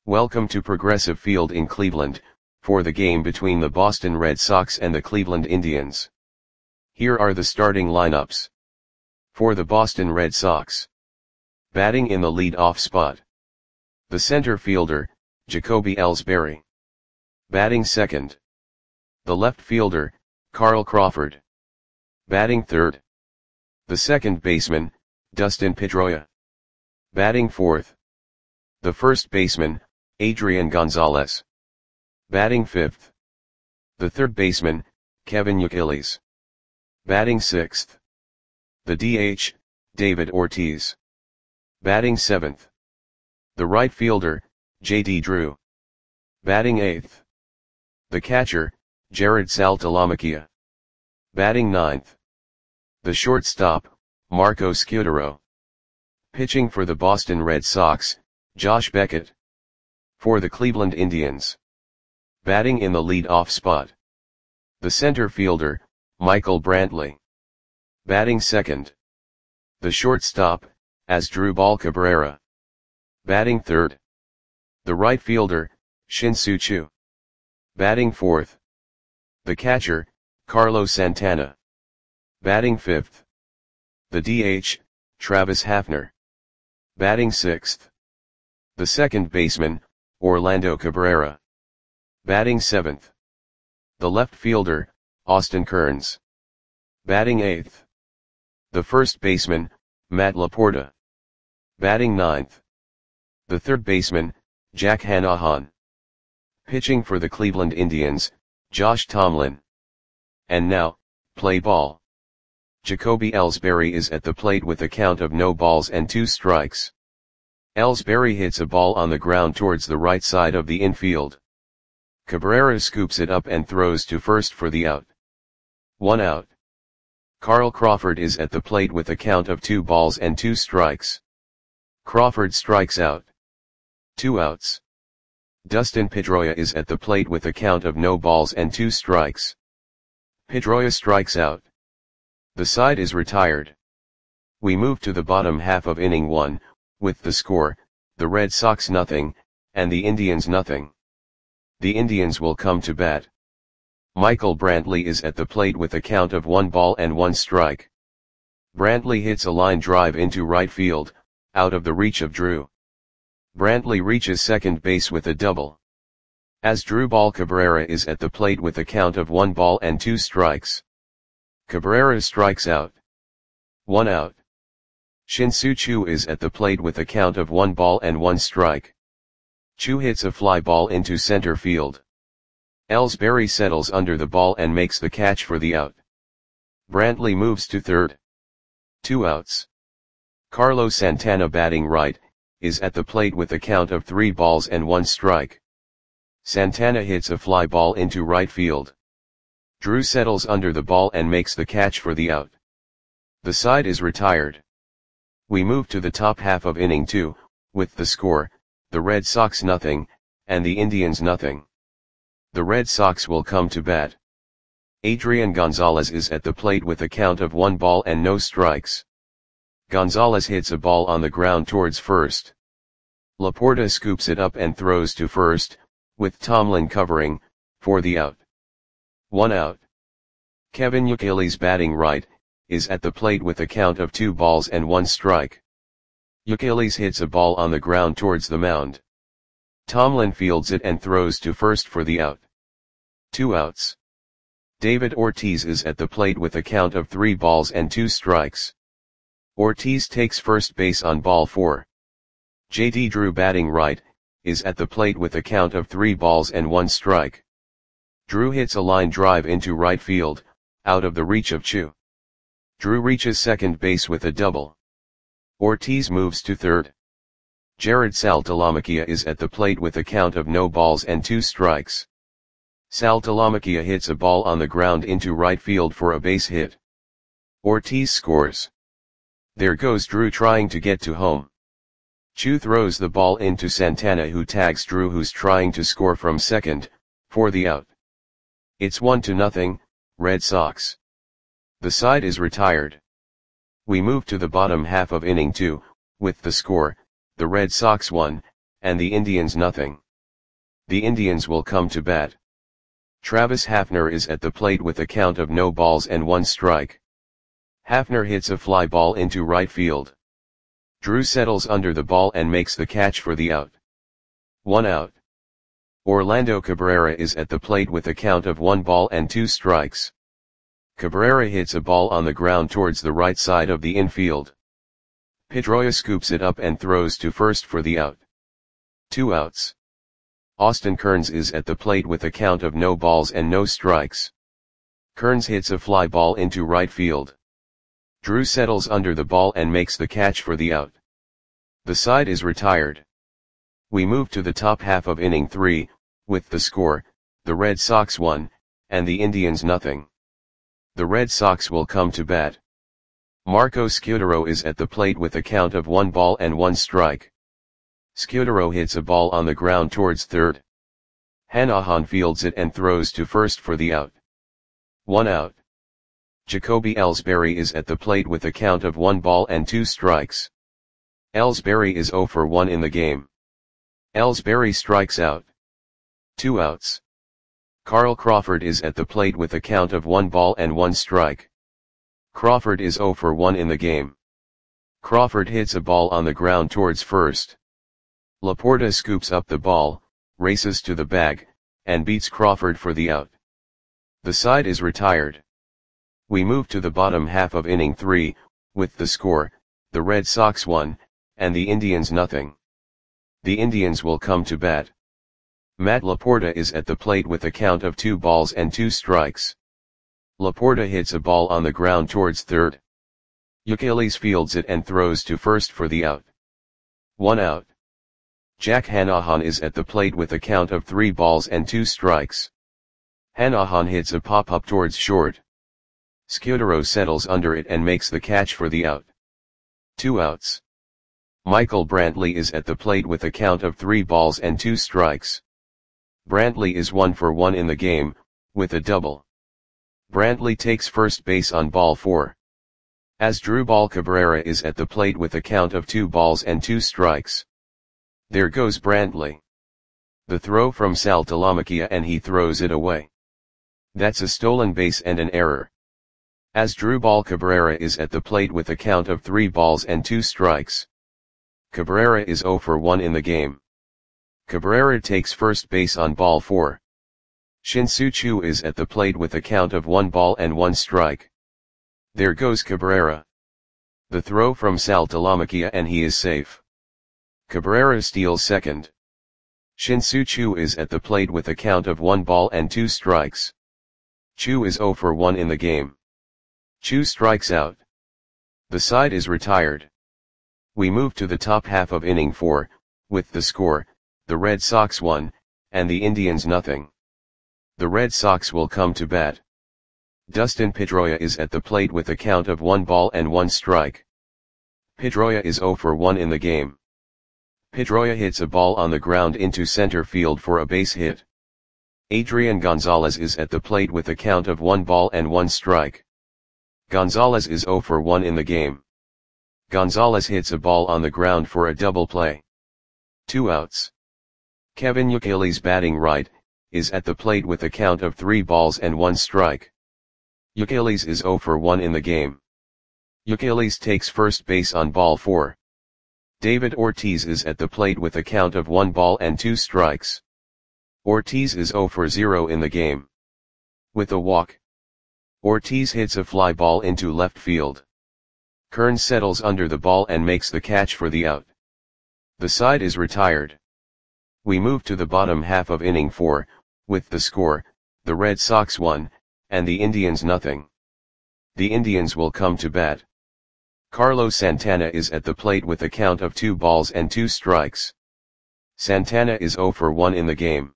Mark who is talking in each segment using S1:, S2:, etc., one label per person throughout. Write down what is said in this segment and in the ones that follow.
S1: Welcome to Progressive Field in Cleveland, for the game between the Boston Red Sox and the Cleveland Indians. Here are the starting lineups. For the Boston Red Sox. Batting in the lead-off spot. The center fielder, Jacoby Ellsbury. Batting second. The left fielder, Carl Crawford. Batting third. The second baseman, Dustin Pedroia. Batting fourth. The first baseman, Adrian Gonzalez. Batting fifth. The third baseman, Kevin Youkilis. Batting sixth. The DH, David Ortiz. Batting seventh. The right fielder, J.D. Drew. Batting eighth. The catcher, Jared Saltalamacchia. Batting ninth. The shortstop, Marco Scutaro. Pitching for the Boston Red Sox, Josh Beckett. For the Cleveland Indians. Batting in the lead-off spot. The center fielder, Michael Brantley. Batting second. The shortstop, Asdrubal Cabrera. Batting third. The right fielder, Shin-Soo Choo. Batting fourth. The catcher, Carlos Santana. Batting fifth. The DH, Travis Hafner. Batting sixth. The second baseman, Orlando Cabrera. Batting seventh. The left fielder, Austin Kearns. Batting eighth. The first baseman, Matt Laporta. Batting ninth. The third baseman, Jack Hanahan. Pitching for the Cleveland Indians, Josh Tomlin. And now, play ball. Jacoby Ellsbury is at the plate with a count of no balls and 2 strikes. Ellsbury hits a ball on the ground towards the right side of the infield. Cabrera scoops it up and throws to first for the out. 1 out. Carl Crawford is at the plate with a count of 2 balls and 2 strikes. Crawford strikes out. 2 outs. Dustin Pedroia is at the plate with a count of no balls and 2 strikes. Pedroia strikes out. The side is retired. We move to the bottom half of inning 1, with the score, the Red Sox 0, and the Indians 0. The Indians will come to bat. Michael Brantley is at the plate with a count of 1 ball and 1 strike. Brantley hits a line drive into right field, out of the reach of Drew. Brantley reaches second base with a double. Asdrubal Cabrera is at the plate with a count of 1 ball and 2 strikes. Cabrera strikes out. 1 out. Shin-Soo Choo is at the plate with a count of 1 ball and 1 strike. Choo hits a fly ball into center field. Ellsbury settles under the ball and makes the catch for the out. Brantley moves to third. 2 outs. Carlos Santana, batting right, is at the plate with a count of 3 balls and 1 strike. Santana hits a fly ball into right field. Drew settles under the ball and makes the catch for the out. The side is retired. We move to the top half of inning 2, with the score, the Red Sox 0, and the Indians 0. The Red Sox will come to bat. Adrian Gonzalez is at the plate with a count of 1 ball and no strikes. Gonzalez hits a ball on the ground towards first. Laporta scoops it up and throws to first, with Tomlin covering, for the out. 1 out. Kevin Youkilis, batting right, is at the plate with a count of 2 balls and 1 strike. Youkilis hits a ball on the ground towards the mound. Tomlin fields it and throws to first for the out. 2 outs. David Ortiz is at the plate with a count of 3 balls and 2 strikes. Ortiz takes first base on ball 4. J.D. Drew, batting right, is at the plate with a count of 3 balls and 1 strike. Drew hits a line drive into right field, out of the reach of Choo. Drew reaches second base with a double. Ortiz moves to third. Jared Saltalamacchia is at the plate with a count of no balls and 2 strikes. Saltalamacchia hits a ball on the ground into right field for a base hit. Ortiz scores. There goes Drew trying to get to home. Choo throws the ball into Santana, who tags Drew, who's trying to score from second, for the out. It's 1-0, Red Sox. The side is retired. We move to the bottom half of inning 2, with the score, the Red Sox 1, and the Indians nothing. The Indians will come to bat. Travis Hafner is at the plate with a count of no balls and 1 strike. Hafner hits a fly ball into right field. Drew settles under the ball and makes the catch for the out. 1 out. Orlando Cabrera is at the plate with a count of 1 ball and 2 strikes. Cabrera hits a ball on the ground towards the right side of the infield. Pedroia scoops it up and throws to first for the out. 2 outs. Austin Kearns is at the plate with a count of no balls and no strikes. Kearns hits a fly ball into right field. Drew settles under the ball and makes the catch for the out. The side is retired. We move to the top half of inning 3, with the score, the Red Sox 1, and the Indians nothing. The Red Sox will come to bat. Marco Scutaro is at the plate with a count of 1 ball and 1 strike. Scutaro hits a ball on the ground towards third. Hanahan fields it and throws to first for the out. 1 out. Jacoby Ellsbury is at the plate with a count of 1 ball and 2 strikes. Ellsbury is 0 for 1 in the game. Ellsbury strikes out. 2 outs. Carl Crawford is at the plate with a count of 1 ball and 1 strike. Crawford is 0 for 1 in the game. Crawford hits a ball on the ground towards first. Laporta scoops up the ball, races to the bag, and beats Crawford for the out. The side is retired. We move to the bottom half of inning 3, with the score, the Red Sox 1, and the Indians nothing. The Indians will come to bat. Matt Laporta is at the plate with a count of 2 balls and 2 strikes. Laporta hits a ball on the ground towards third. Youkilis fields it and throws to first for the out. 1 out. Jack Hanahan is at the plate with a count of 3 balls and 2 strikes. Hanahan hits a pop-up towards short. Scutaro settles under it and makes the catch for the out. 2 outs. Michael Brantley is at the plate with a count of 3 balls and 2 strikes. Brantley is 1 for 1 in the game, with a double. Brantley takes first base on ball 4. Asdrubal Cabrera is at the plate with a count of 2 balls and 2 strikes. There goes Brantley. The throw from Sal Talamacchia and he throws it away. That's a stolen base and an error. Asdrubal Cabrera is at the plate with a count of 3 balls and 2 strikes. Cabrera is 0 for 1 in the game. Cabrera takes first base on ball 4. Shin-Soo Choo is at the plate with a count of 1 ball and 1 strike. There goes Cabrera. The throw from Sal Talamacchia and he is safe. Cabrera steals second. Shin-Soo Choo is at the plate with a count of 1 ball and 2 strikes. Choo is 0 for 1 in the game. Choo strikes out. The side is retired. We move to the top half of inning 4, with the score, the Red Sox 1, and the Indians nothing. The Red Sox will come to bat. Dustin Pedroia is at the plate with a count of 1 ball and 1 strike. Pedroia is 0 for 1 in the game. Pedroia hits a ball on the ground into center field for a base hit. Adrian Gonzalez is at the plate with a count of 1 ball and 1 strike. Gonzalez is 0 for 1 in the game. Gonzalez hits a ball on the ground for a double play. 2 outs. Kevin Youkilis, batting right, is at the plate with a count of 3 balls and 1 strike. Youkilis is 0 for 1 in the game. Youkilis takes first base on ball 4. David Ortiz is at the plate with a count of 1 ball and 2 strikes. Ortiz is 0 for 0 in the game. With a walk, Ortiz hits a fly ball into left field. Kearns settles under the ball and makes the catch for the out. The side is retired. We move to the bottom half of inning 4, with the score, the Red Sox 1, and the Indians nothing. The Indians will come to bat. Carlos Santana is at the plate with a count of 2 balls and 2 strikes. Santana is 0 for 1 in the game.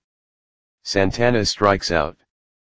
S1: Santana strikes out.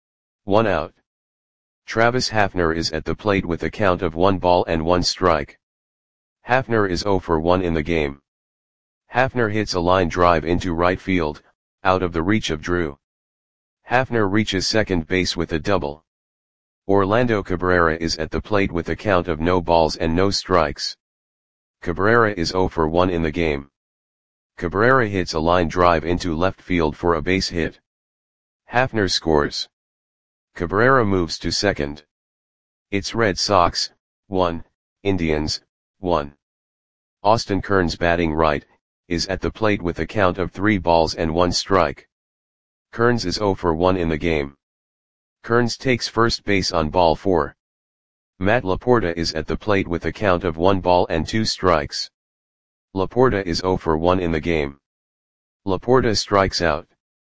S1: 1 out. Travis Hafner is at the plate with a count of 1 ball and 1 strike. Hafner is 0 for 1 in the game. Hafner hits a line drive into right field, out of the reach of Drew. Hafner reaches second base with a double. Orlando Cabrera is at the plate with a count of no balls and no strikes. Cabrera is 0 for 1 in the game. Cabrera hits a line drive into left field for a base hit. Hafner scores. Cabrera moves to second. It's Red Sox, 1, Indians, 1. Austin Kearns batting right, is at the plate with a count of 3 balls and 1 strike. Kearns is 0 for 1 in the game. Kearns takes first base on ball 4. Matt Laporta is at the plate with a count of 1 ball and 2 strikes. Laporta is 0 for 1 in the game. Laporta strikes out.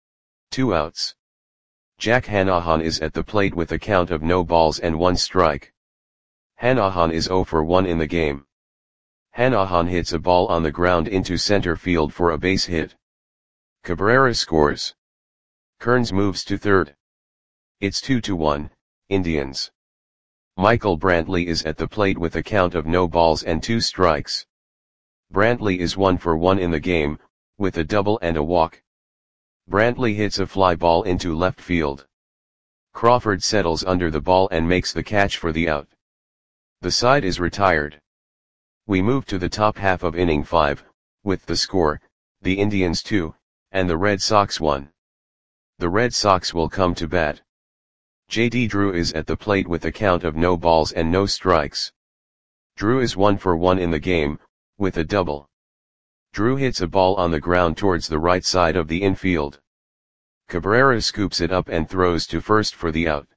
S1: 2 outs. Jack Hanahan is at the plate with a count of no balls and 1 strike. Hanahan is 0 for 1 in the game. Hanahan hits a ball on the ground into center field for a base hit. Cabrera scores. Kearns moves to third. It's 2-1, Indians. Michael Brantley is at the plate with a count of no balls and 2 strikes. Brantley is 1 for 1 in the game, with a double and a walk. Brantley hits a fly ball into left field. Crawford settles under the ball and makes the catch for the out. The side is retired. We move to the top half of inning 5, with the score, the Indians 2, and the Red Sox 1. The Red Sox will come to bat. J.D. Drew is at the plate with a count of no balls and no strikes. Drew is 1 for 1 in the game, with a double. Drew hits a ball on the ground towards the right side of the infield. Cabrera scoops it up and throws to first for the out.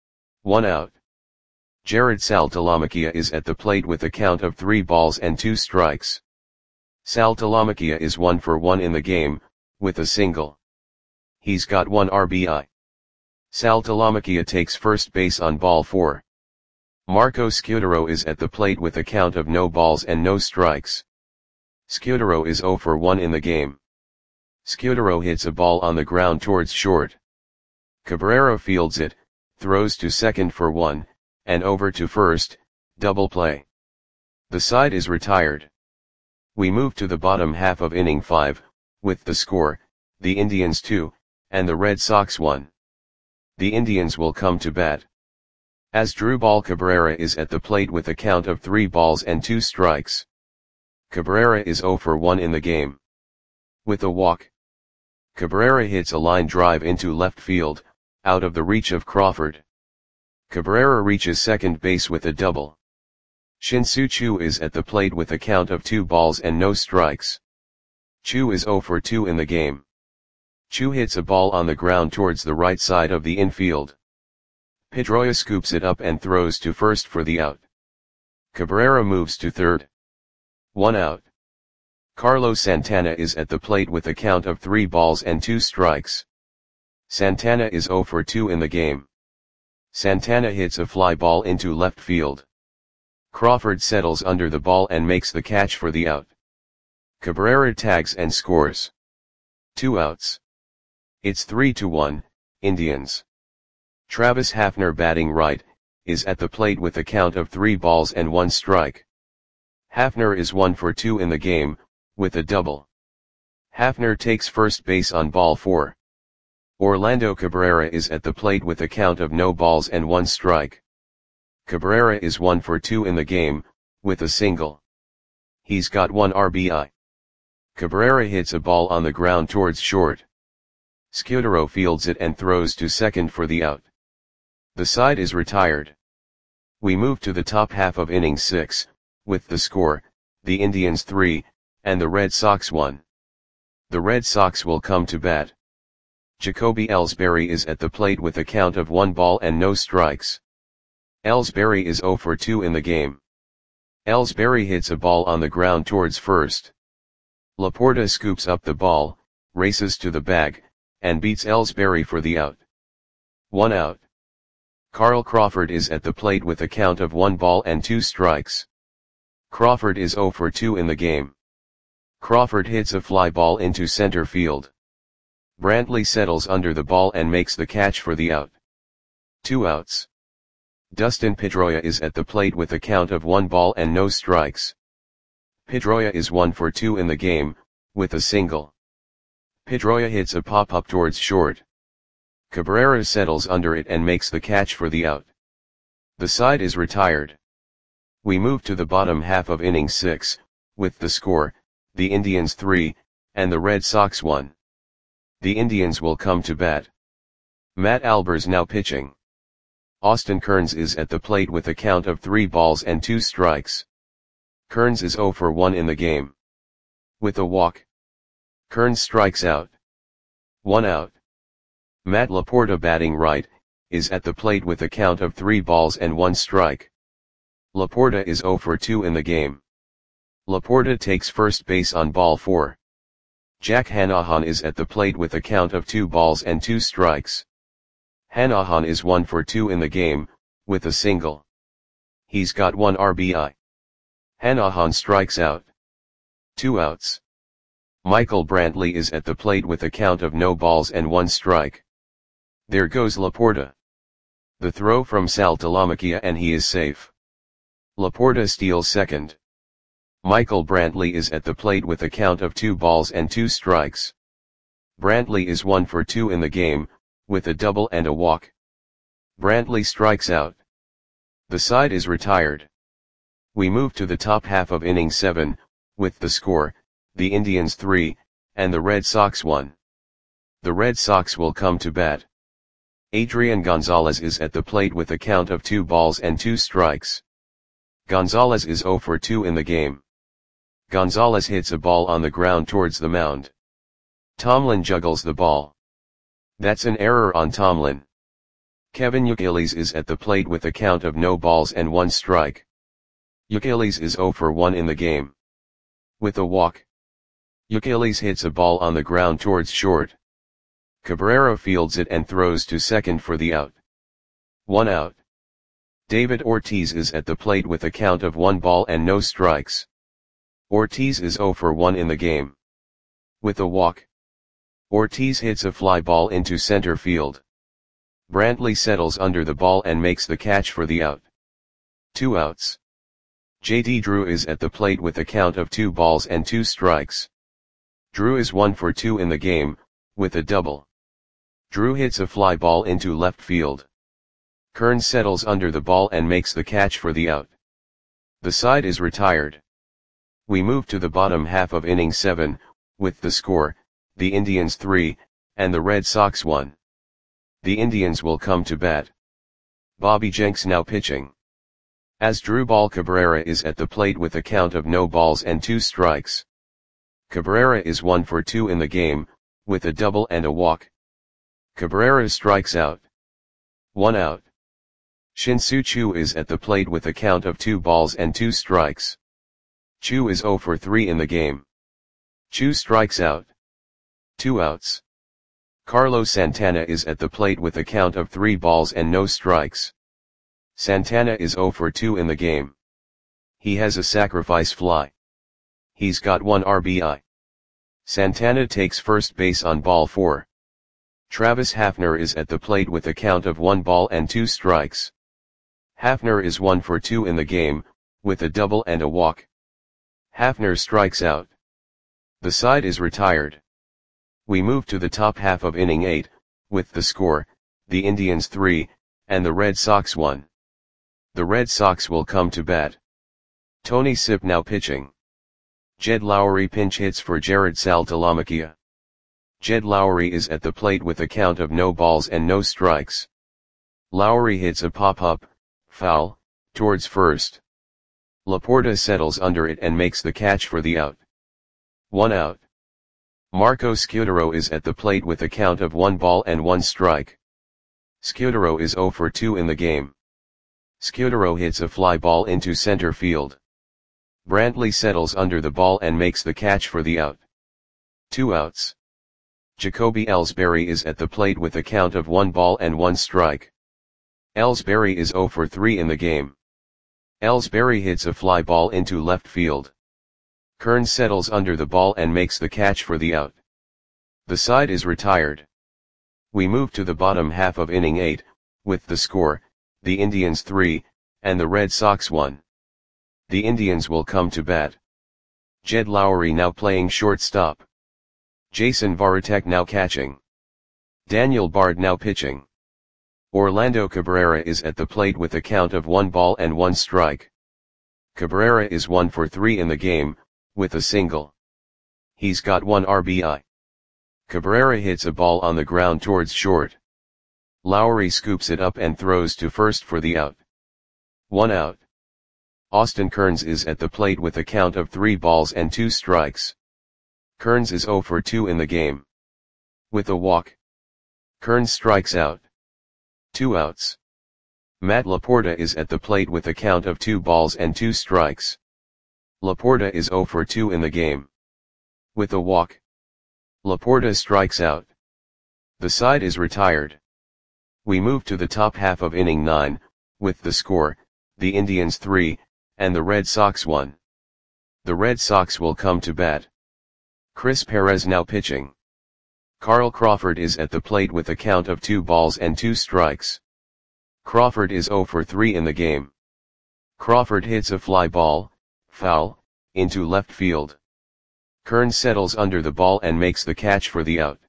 S1: 1 out. Jared Saltalamacchia is at the plate with a count of 3 balls and 2 strikes. Saltalamacchia is 1 for 1 in the game, with a single. He's got 1 RBI. Saltalamacchia takes first base on ball 4. Marco Scutaro is at the plate with a count of no balls and no strikes. Scutaro is 0 for 1 in the game. Scutaro hits a ball on the ground towards short. Cabrera fields it, throws to second for 1, and over to first, double play. The side is retired. We move to the bottom half of inning 5, with the score, the Indians 2, and the Red Sox 1. The Indians will come to bat. Asdrubal Cabrera is at the plate with a count of 3 balls and 2 strikes. Cabrera is 0 for 1 in the game. With a walk. Cabrera hits a line drive into left field, out of the reach of Crawford. Cabrera reaches second base with a double. Shin-Soo Choo is at the plate with a count of 2 balls and no strikes. Choo is 0 for 2 in the game. Choo hits a ball on the ground towards the right side of the infield. Pedroia scoops it up and throws to first for the out. Cabrera moves to third. 1 out. Carlos Santana is at the plate with a count of 3 balls and 2 strikes. Santana is 0 for 2 in the game. Santana hits a fly ball into left field. Crawford settles under the ball and makes the catch for the out. Cabrera tags and scores. 2 outs. It's 3-1, Indians. Travis Hafner batting right, is at the plate with a count of 3 balls and 1 strike. Hafner is 1 for 2 in the game, with a double. Hafner takes first base on ball 4. Orlando Cabrera is at the plate with a count of no balls and 1 strike. Cabrera is 1 for 2 in the game, with a single. He's got 1 RBI. Cabrera hits a ball on the ground towards short. Scutaro fields it and throws to second for the out. The side is retired. We move to the top half of inning 6, with the score, the Indians 3, and the Red Sox 1. The Red Sox will come to bat. Jacoby Ellsbury is at the plate with a count of 1 ball and no strikes. Ellsbury is 0 for 2 in the game. Ellsbury hits a ball on the ground towards first. Laporta scoops up the ball, races to the bag, and beats Ellsbury for the out. 1 out. Carl Crawford is at the plate with a count of 1 ball and 2 strikes. Crawford is 0 for 2 in the game. Crawford hits a fly ball into center field. Brantley settles under the ball and makes the catch for the out. 2 outs. Dustin Pedroia is at the plate with a count of 1 ball and no strikes. Pedroia is 1 for 2 in the game, with a single. Pedroia hits a pop-up towards short. Cabrera settles under it and makes the catch for the out. The side is retired. We move to the bottom half of inning 6, with the score, the Indians 3, and the Red Sox 1. The Indians will come to bat. Matt Albers now pitching. Austin Kearns is at the plate with a count of 3 balls and 2 strikes. Kearns is 0 for 1 in the game. With a walk, Kearns strikes out. 1 out. Matt Laporta batting right, is at the plate with a count of 3 balls and 1 strike. Laporta is 0 for 2 in the game. Laporta takes first base on ball 4. Jack Hanahan is at the plate with a count of 2 balls and 2 strikes. Hanahan is 1 for 2 in the game, with a single. He's got 1 RBI. Hanahan strikes out. 2 outs. Michael Brantley is at the plate with a count of no balls and 1 strike. There goes Laporta. The throw from Sal Talamacchia and he is safe. Laporta steals second. Michael Brantley is at the plate with a count of 2 balls and 2 strikes. Brantley is 1 for 2 in the game, with a double and a walk. Brantley strikes out. The side is retired. We move to the top half of inning 7, with the score, the Indians 3, and the Red Sox 1. The Red Sox will come to bat. Adrian Gonzalez is at the plate with a count of 2 balls and 2 strikes. Gonzalez is 0 for 2 in the game. Gonzalez hits a ball on the ground towards the mound. Tomlin juggles the ball. That's an error on Tomlin. Kevin Youkilis is at the plate with a count of no balls and 1 strike. Youkilis is 0 for 1 in the game. With a walk, Youkilis hits a ball on the ground towards short. Cabrera fields it and throws to second for the out. 1 out. David Ortiz is at the plate with a count of 1 ball and no strikes. Ortiz is 0 for 1 in the game. With a walk, Ortiz hits a fly ball into center field. Brantley settles under the ball and makes the catch for the out. 2 outs. J.D. Drew is at the plate with a count of 2 balls and 2 strikes. Drew is 1 for 2 in the game, with a double. Drew hits a fly ball into left field. Kearns settles under the ball and makes the catch for the out. The side is retired. We move to the bottom half of inning 7, with the score, the Indians 3, and the Red Sox 1. The Indians will come to bat. Bobby Jenks now pitching. Asdrubal Cabrera is at the plate with a count of no balls and 2 strikes. Cabrera is 1 for 2 in the game, with a double and a walk. Cabrera strikes out. 1 out. Shin-Soo Choo is at the plate with a count of 2 balls and 2 strikes. Choo is 0 for 3 in the game. Choo strikes out. 2 outs. Carlos Santana is at the plate with a count of 3 balls and no strikes. Santana is 0 for 2 in the game. He has a sacrifice fly. He's got 1 RBI. Santana takes first base on ball 4. Travis Hafner is at the plate with a count of 1 ball and 2 strikes. Hafner is 1 for 2 in the game, with a double and a walk. Hafner strikes out. The side is retired. We move to the top half of inning 8, with the score, the Indians 3, and the Red Sox 1. The Red Sox will come to bat. Tony Sipp now pitching. Jed Lowry pinch hits for Jared Saltalamacchia. Jed Lowry is at the plate with a count of no balls and no strikes. Lowry hits a pop-up, foul, towards first. Laporta settles under it and makes the catch for the out. 1 out. Marco Scutaro is at the plate with a count of 1 ball and 1 strike. Scutaro is 0 for 2 in the game. Scutaro hits a fly ball into center field. Brantley settles under the ball and makes the catch for the out. 2 outs. Jacoby Ellsbury is at the plate with a count of 1 ball and 1 strike. Ellsbury is 0 for 3 in the game. Ellsbury hits a fly ball into left field. Kearns settles under the ball and makes the catch for the out. The side is retired. We move to the bottom half of inning 8, with the score, the Indians 3, and the Red Sox 1. The Indians will come to bat. Jed Lowry now playing shortstop. Jason Varitek now catching. Daniel Bard now pitching. Orlando Cabrera is at the plate with a count of 1 ball and 1 strike. Cabrera is 1 for 3 in the game, with a single. He's got 1 RBI. Cabrera hits a ball on the ground towards short. Lowry scoops it up and throws to first for the out. 1 out. Austin Kearns is at the plate with a count of 3 balls and 2 strikes. Kearns is 0 for 2 in the game. With a walk, Kearns strikes out. 2 outs. Matt Laporta is at the plate with a count of 2 balls and 2 strikes. Laporta is 0 for 2 in the game. With a walk, Laporta strikes out. The side is retired. We move to the top half of inning 9, with the score, the Indians 3, and the Red Sox 1. The Red Sox will come to bat. Chris Perez now pitching. Carl Crawford is at the plate with a count of 2 balls and 2 strikes. Crawford is 0 for 3 in the game. Crawford hits a fly ball, foul, into left field. Kearns settles under the ball and makes the catch for the out.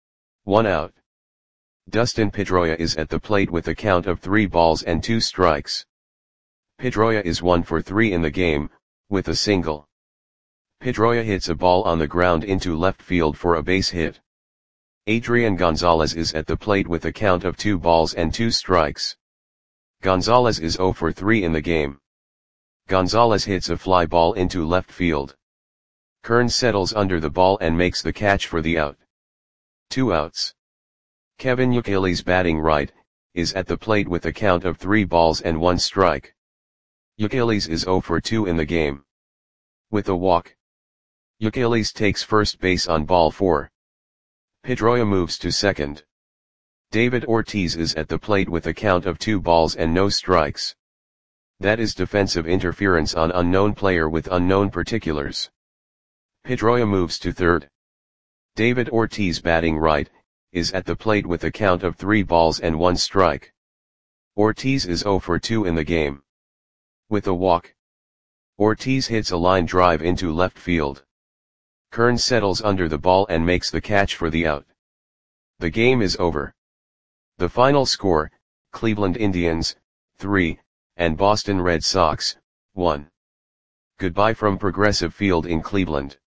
S1: 1 out. Dustin Pedroia is at the plate with a count of 3 balls and 2 strikes. Pedroia is 1 for 3 in the game, with a single. Pedroia hits a ball on the ground into left field for a base hit. Adrian Gonzalez is at the plate with a count of 2 balls and 2 strikes. Gonzalez is 0 for 3 in the game. Gonzalez hits a fly ball into left field. Kearns settles under the ball and makes the catch for the out. 2 outs. Kevin Youkilis batting right, is at the plate with a count of 3 balls and 1 strike. Youkilis is 0 for 2 in the game. With a walk, Youkilis takes first base on ball 4. Pedroia moves to second. David Ortiz is at the plate with a count of 2 balls and no strikes. That is defensive interference on unknown player with unknown particulars. Pedroia moves to third. David Ortiz batting right, is at the plate with a count of 3 balls and 1 strike. Ortiz is 0 for 2 in the game. With a walk, Ortiz hits a line drive into left field. Kearns settles under the ball and makes the catch for the out. The game is over. The final score, Cleveland Indians, 3, and Boston Red Sox, 1. Goodbye from Progressive Field in Cleveland.